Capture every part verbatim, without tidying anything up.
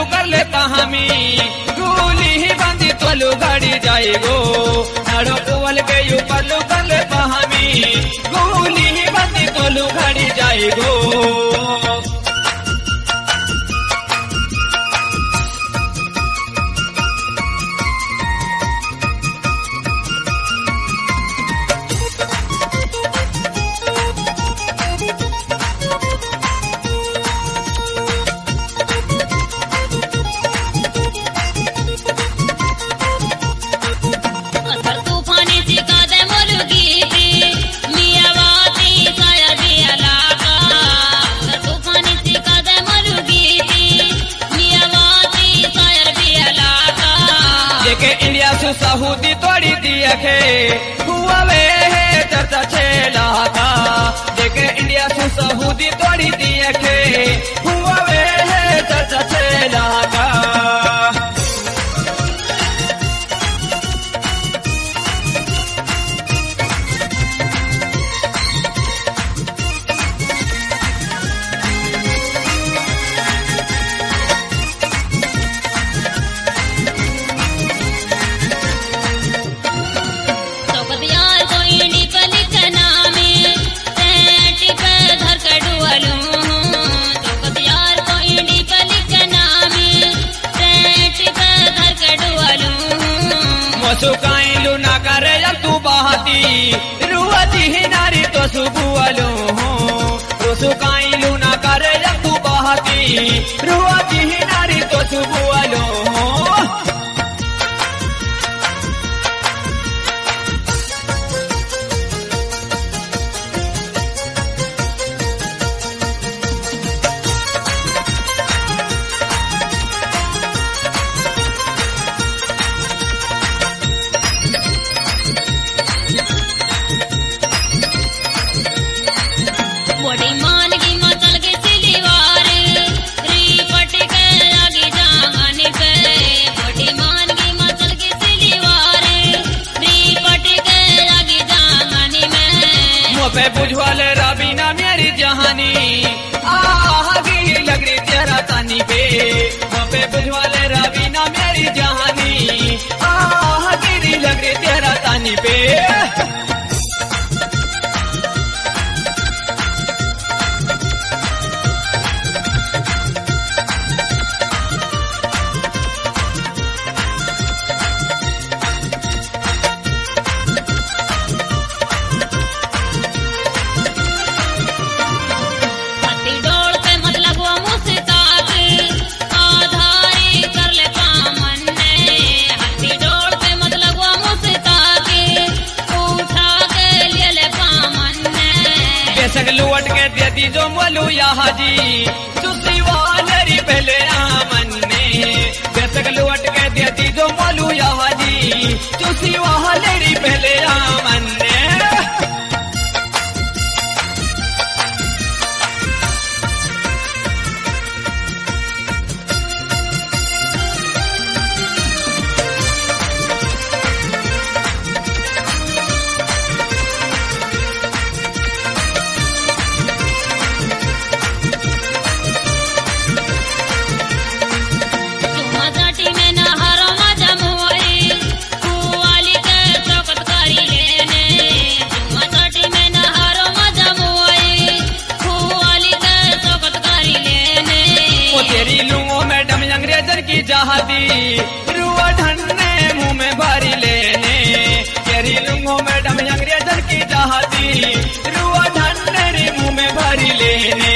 करले पाहमी गुली ही बंदी तोलू गाड़ी जाएगो नाड़ो टुवल के ऊपर करले पाहमी गुली ही बंदी तोलू गाड़ी जाएगो इंडिया सु सऊदी तोड़ी दिया के हुआ वे है चर्चा छेला का देखे इंडिया सु सऊदी तोड़ी दिया के हुआ वे है चर्चा छेला का सुकाइलू ना करे यार तू बहाती रुआती ही नारी तो सुबुआलू तो सुकाइलू ना करे यार तू बहाती रुआती ही नारी तो सुबुआलू पे बुझवाले राबीना मेरी जहानी आगी लग रही तेरा तानी पे पे बुझवाले राबीना मेरी जहानी आगी लग रही तेरा तानी पे लुवट के देती जो मोलू यहाँ जी सुसी वाली पहले आमन ने बेसक लुवट के देती जो मोलू यहाँ जी सुसी वाली पहले आमन ने की जहादी रुआ ढन्ने मुंह में भरी लेने तेरी लुंगो मैडम अंग्रेजन की जहादी रुआ ढन्ने मुंह में भरी लेने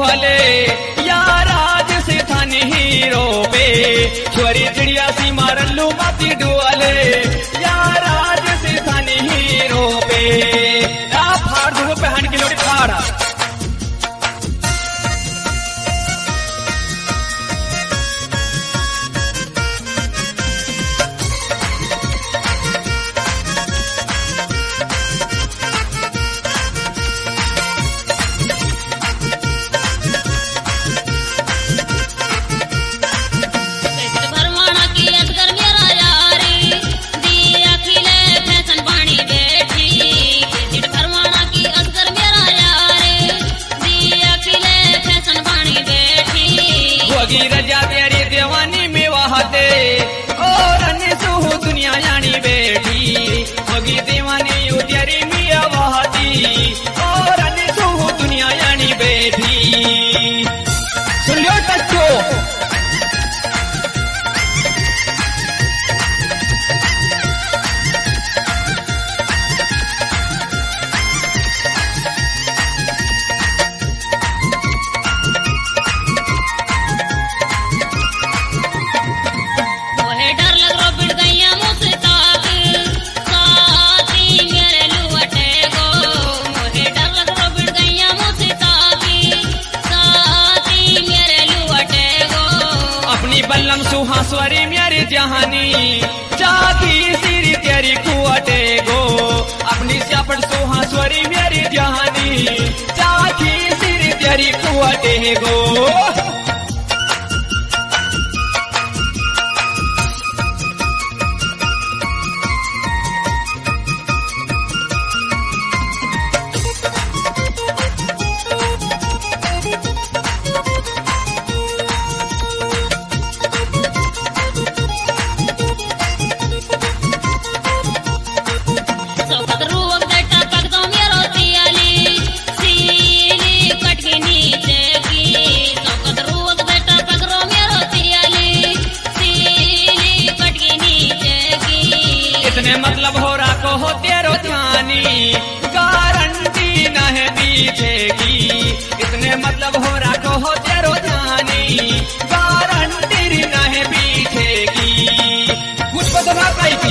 बुझवाले या राज से थाने हीरो पे छोरी चिड़िया सी मारलू माती डुआले या राज से थाने हीरो पे आ फाड़ दूंगो पहन की लोड़ी फाड़ा रजा तेरी देवानी में वहाते और सुहू दुनिया जानी बेटी होगी दीवानी तेरी मिया वहाती और सुहू दुनिया जानी बेटी सुन लो टच्चो बल्लम सुहासवरी मेरी जहानी चाकी सिरी तेरी कुआटे गो अपनी स्यापट सुहासवरी मेरी जहानी चाकी सिरी तेरी कुआटे गो मतलब हो रहा को हो तेरो ध्यानी गारंटी न है पीछे की इतने मतलब हो रहा को हो तेरो ध्यानी गारंटी न है पीछे की कुछ बदला पाई थी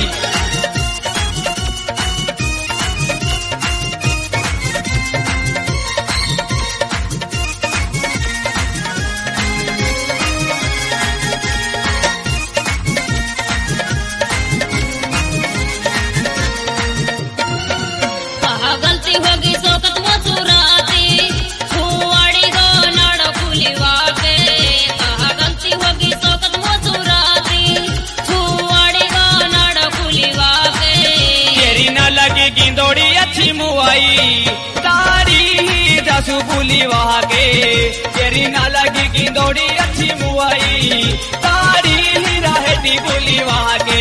होगी सोकत मसूराती छुआड़ी गो नाड़ो खुलीवा के कहा गलती होगी सोकत मसूराती छुआड़ी गो नाड़ो खुलीवा के तेरी न लगेगी दौड़ी अच्छी मुआई तारी ही दसु बुलीवा के तेरी न लगेगी दौड़ी अच्छी मुआई तारी ही रहती बुलीवा के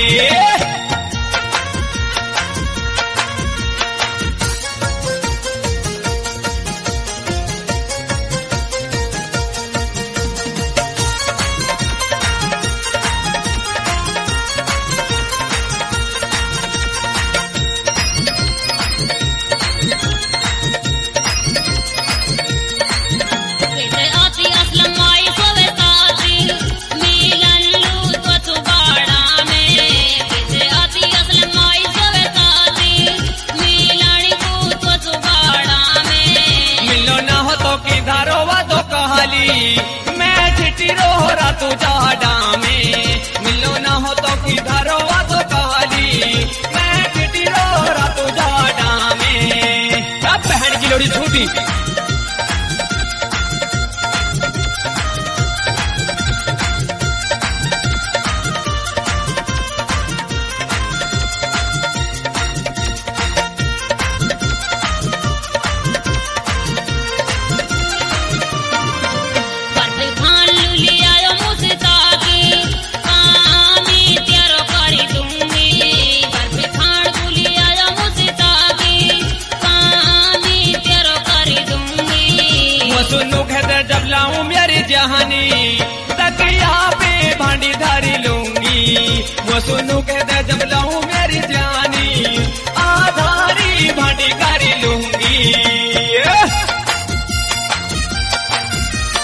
मैं चिट्ठी रोहरा तू जाडा में मिलो ना हो तो किधर वा तो काली मैं चिट्ठी रोहरा तू जाडा में अब बहन की लोड़ी छूटी जहानी तकिया पे भांडी धारी लूंगी वो सुनू कह दे जब लाऊं मेरी जानी आधारी भांडी कारी लूंगी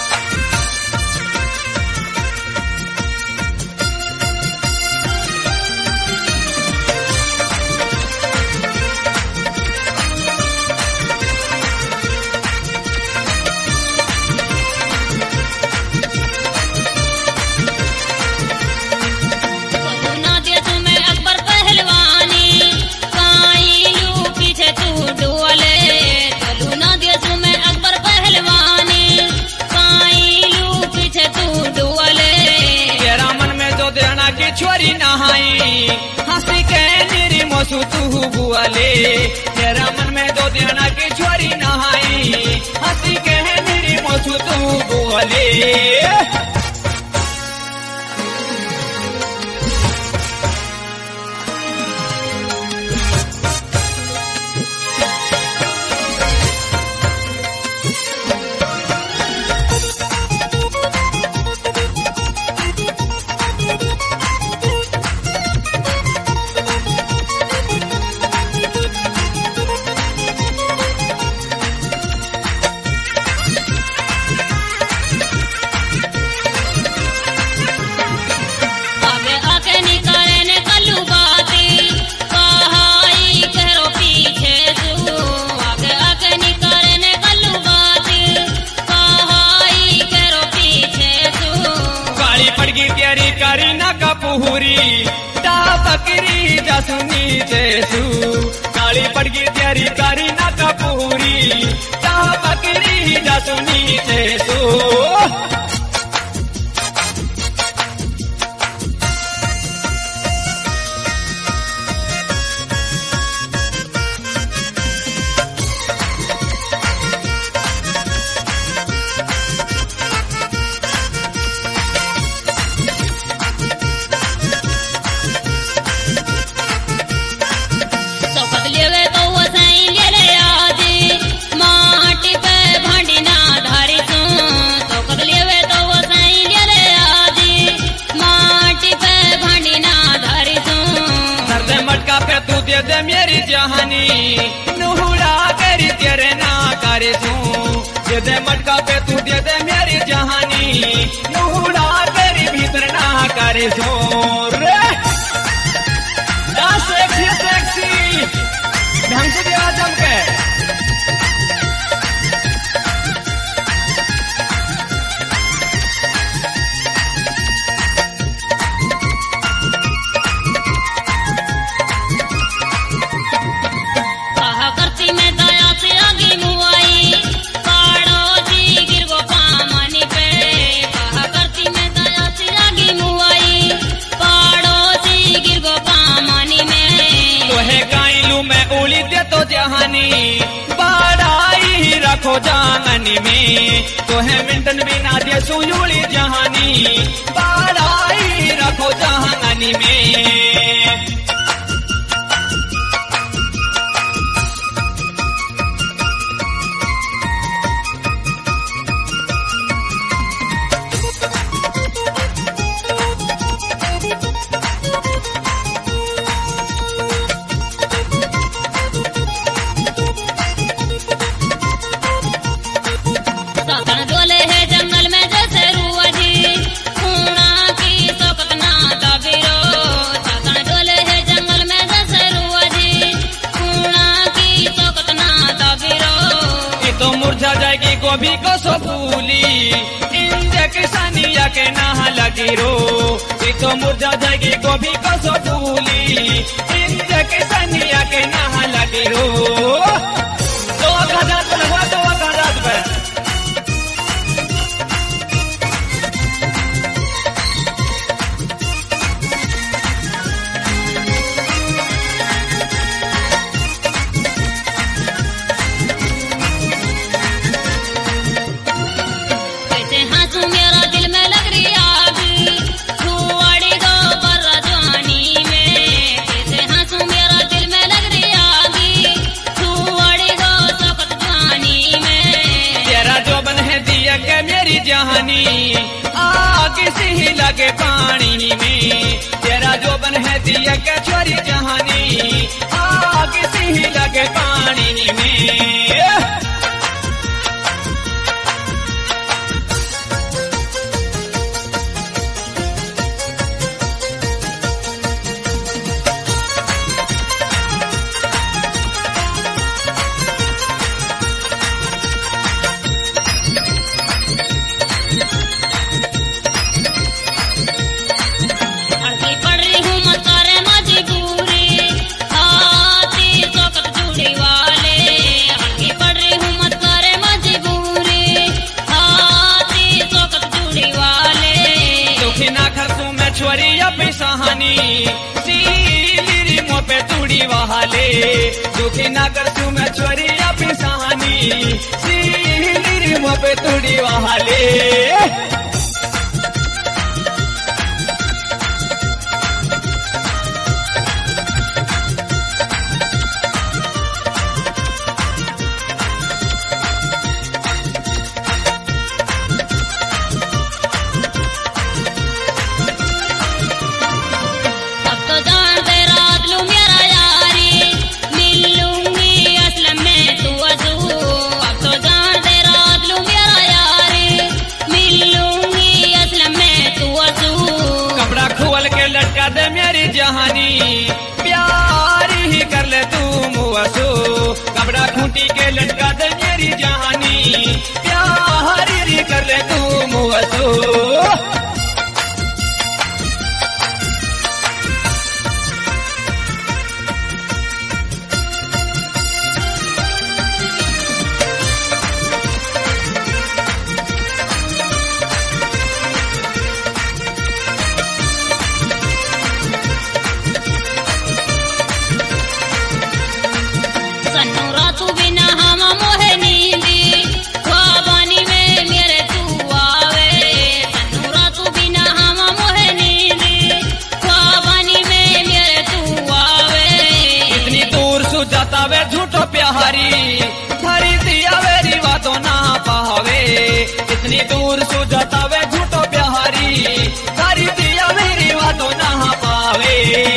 सो शौकत लेवे तो वो सही ले ले आजी माटी पे भांडी ना धारी सो शौकत लेवे तो वो सही ले ले आजी माटी पे भांडी ना धारी सो सर दे मटका पे तू दे दे मेरी जहानी नुहुड़ा करी तेरे ना करे तू दे दे मटका पे तू दे दे मेरी जहानी नुहुड़ा करी भीतर ना करे तू रे ना सेक्सी सेक्सी ढंग से दिया जम के कहा करती मैं दया से आगे मुआई पाड़ो जी गिर गो पामानी पे कहा करती मैं दया से आगे मुआई पाड़ो जी गिर गो पामानी में तोहे गाइलू मैं उली दे तो जहानी बाड़ाई रखो जांगनी में तोहे मिंटन बिना दे सुयुली जहानी बाड़ाई रखो जांगनी में सातन डोले है जंगल में जैसे रुआ जी खूणा की शौकत ना दाबिरो सातन डोले है जंगल में जैसे रुआ जी खूणा की शौकत ना दाबिरो ये तो मुरझा जाएगी गोभी को सो फूली इंजे किसानिया के नहा लगी रो ये तो मुरझा जाएगी गोभी को सो फूली इंजे किसानिया के नहा लगी रो दो हजार पे लगवा दो हजार पे कैसे हंसू मेरा दिल में लग रही आग छुआड़ी गो पर जवानी में कैसे हंसू मेरा दिल में लग रही आग छुआड़ी गो शौकत जवानी में तेरा जो बन है दिया के मेरी जहानी आग से ही लगे पानी में तेरा जो बन है दिया के छोरी जहानी आग से ही लगे पानी में हल्की पड़ रही हूँ मत करे मजबूरी हाथी शौकत जुड़ी वाले हल्की पड़ रही हूँ मत करे मजबूरी हाथी शौकत जुड़ी वाले दुखी ना खर्चू मैं छोरी अपनी सहानी सीली मो पे तूड़ी वहाले दुखी ना खर्चू मैं छोरी अपनी सहानी सीली मो पे तूड़ी वहाले अब तो जान दे रात लू मेरा यारी मिल लूंगी असलम में तू अजू अब तो जान दे रात लू मेरा यारी मिल लूंगी कौन सो जाता वे झूठो बिहारी, सारी दिया मेरी बातों ना पावे।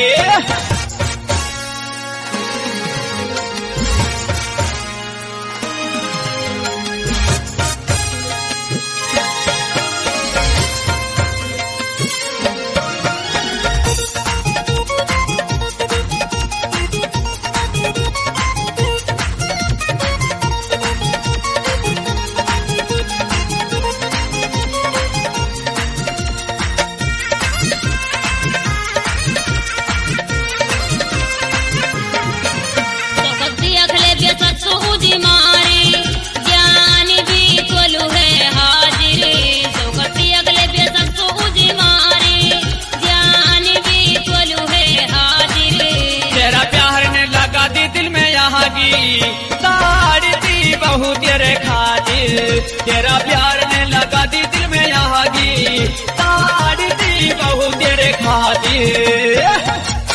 साड़ी दी बहू तेरे खातिर, तेरा प्यार ने लगा दी दिल में आगी, साड़ी दी बहू तेरे खातिर।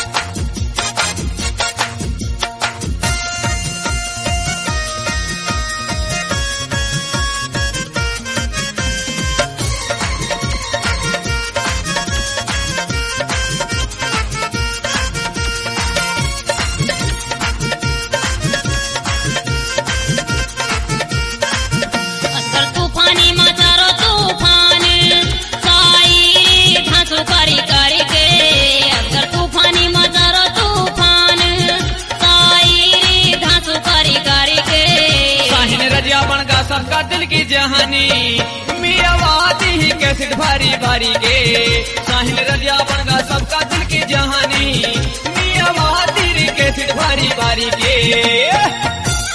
सबका दिल की जहानी मियावाती ही कैसेट भारी भारी के, साहिल रजिया बनगा सबका दिल की जहानी मियावाती ही कैसेट भारी भारी के।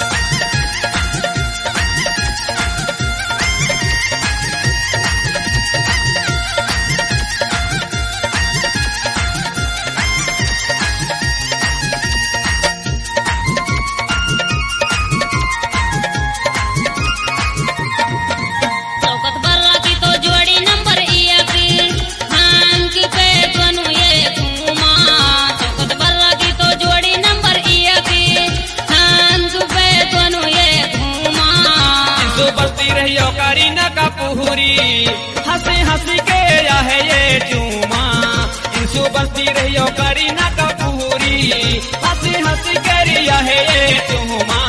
करीना का पूरी हंसी हंसी के या है ये चूमा, इंसु बसती रहियो करीना का पूरी हंसी हंसी के रिया है ये चूमा।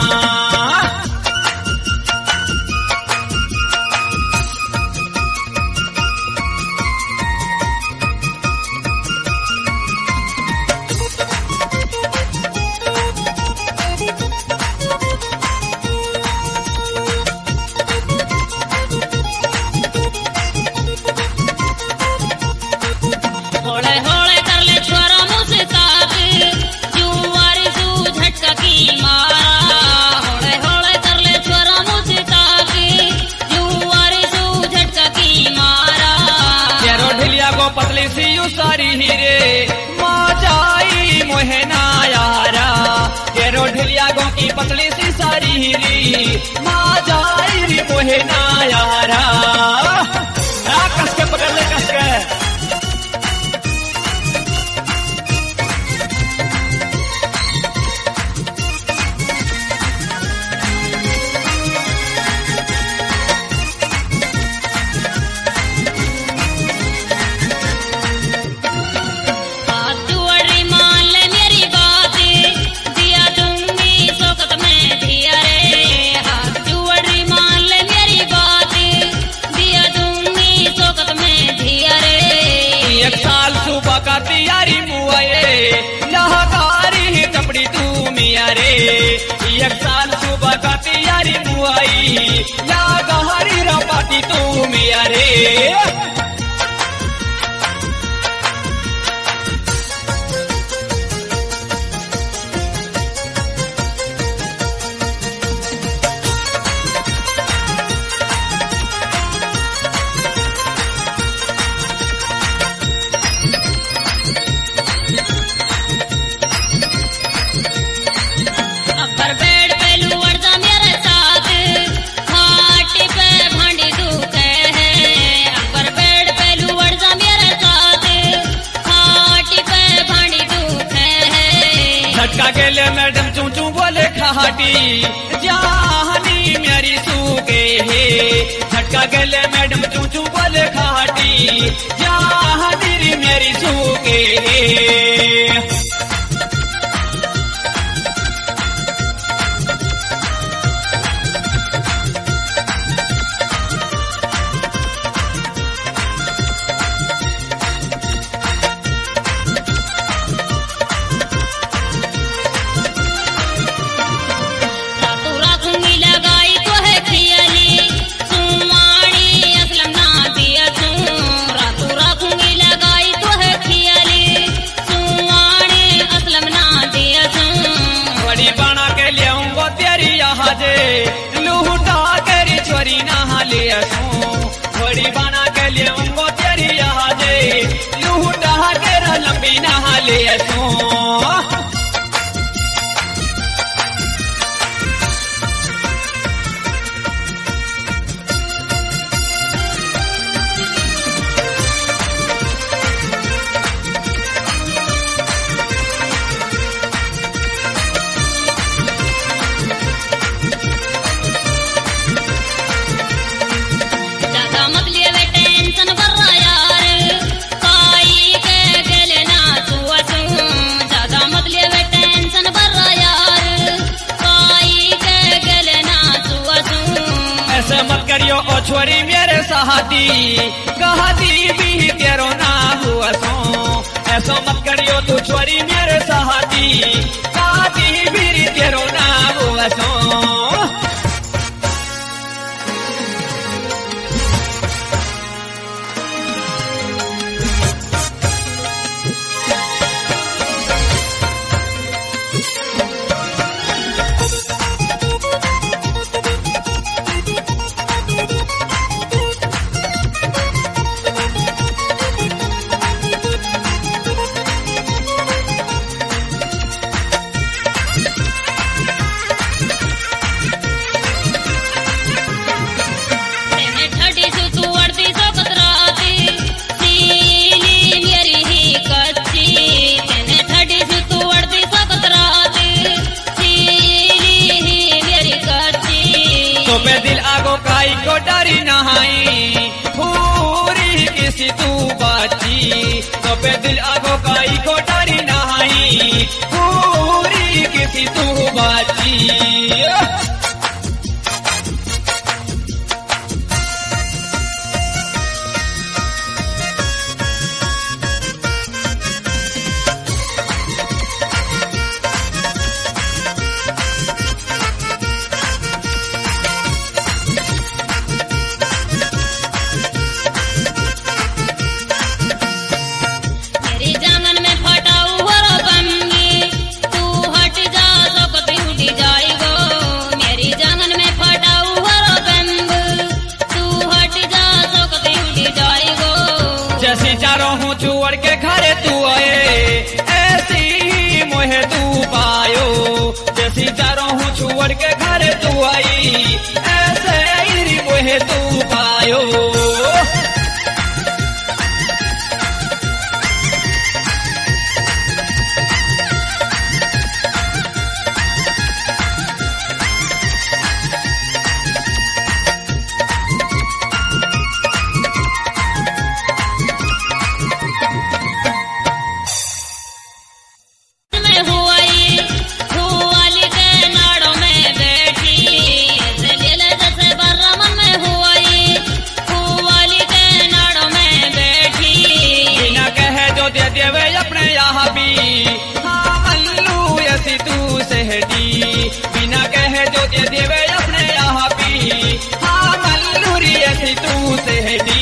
पतली सी यू सारी हीरे माँ जाई मोहे ना यारा, तेरो ढिलिया गो की पतली सी सारी हीरी माँ जाई री मोहे ना यारा। कस के पकड़ ले कस के। तैयारी मुआए लहकारी टपड़ी तू मिया रे, एक साल सुबह का तैयारी मुआई लहकारी रपाटी तू मिया रे। झटका गेले मैडम चू चू बोले खाटी जहानी मेरी सूखे है। का गले मैडम चू चू बोले खाटी यहाँ तेरी मेरी सूके लूटा करी छोरी नहा ले घोड़ी बना के लिए उनको तेरी यहाँ दे लूटा तेरा लंबी नहा ले ओ छोरी मेरे साथी कहती भी तेरो ना हुआ सो ऐसो मत करियो तू छोरी मेरे साथी कहती भी तेरो ना हुआ सो को डरी नहाई पूरी किसी तू बाची तो पे दिल आगो काई को डरी नहाई पूरी किसी तू बाची जैसी चारों हूँ चुअड़ के घरे तू आए ऐसी ही मोहे तू पायो जैसी चारों हूँ चुअड़ के घरे तू आई ऐसे ही मोहे तू पायो बिना कहे जो दे देवे अपने यहाँ भी हाँ मल्लूरी ऐसी तू सेहदी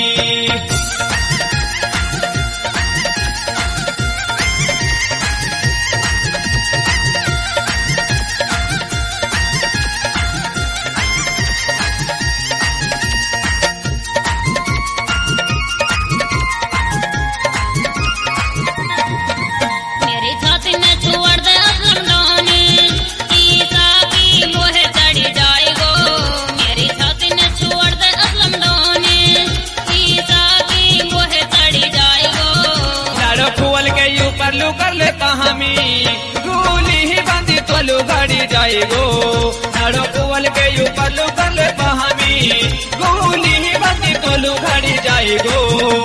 लू कर ले कहामी गोली ही बंदी तो लू गाड़ी जाएगो नाड़ो कुवल के ऊपर लू कर ले कहामी गोली गोलू घड़ी जाई गो